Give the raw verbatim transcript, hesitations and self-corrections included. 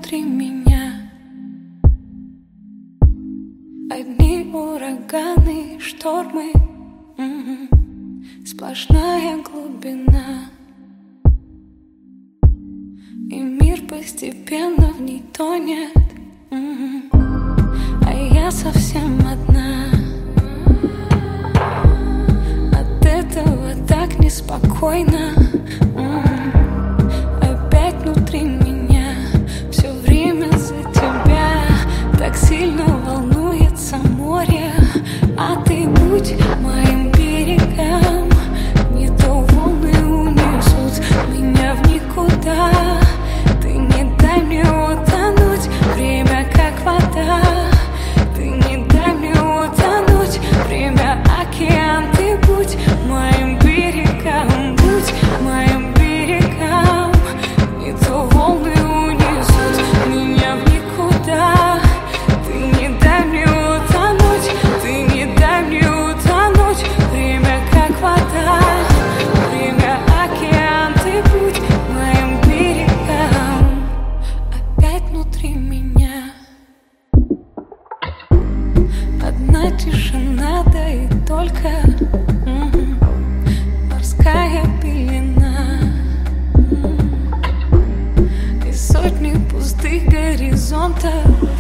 внутри меня. Одни ураганы, штормы, м-м, сплошная глубина. И мир постепенно в ней тонет, м-м, а я совсем одна. От этого так неспокойно, м-м, опять внутри меня. Все время за тебя так сильно волнуется море. А ты будь моим берегом, не то волны унесут меня в никуда. Ты не дай мне утонуть, время как вода. Ты не дай мне утонуть, время океан. Ты будь моим берегом, будь моим берегом, не то волны унесут меня в никуда. Ты не дай мне утонуть, ты не дай мне утонуть, время как вода, время океан. Ты будь моим берегом, опять внутри меня. Одна тишина, да и только, м-м, морская пелена, м-м, и сотни пустых горизонтов.